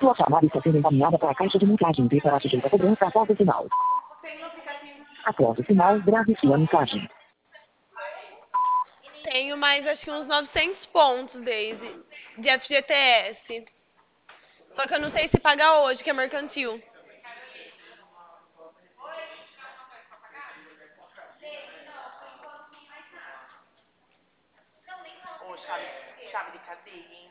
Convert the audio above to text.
Sua chamada está sendo encaminhada para a caixa de mensagem e será sujeita a cobrança após o sinal. Após o sinal, grave sua mensagem. Tenho mais, acho que uns 900 pontos, Daisy, de FGTS. Só que eu não sei se paga hoje, que é mercantil. Ô, chave de cadeia, hein?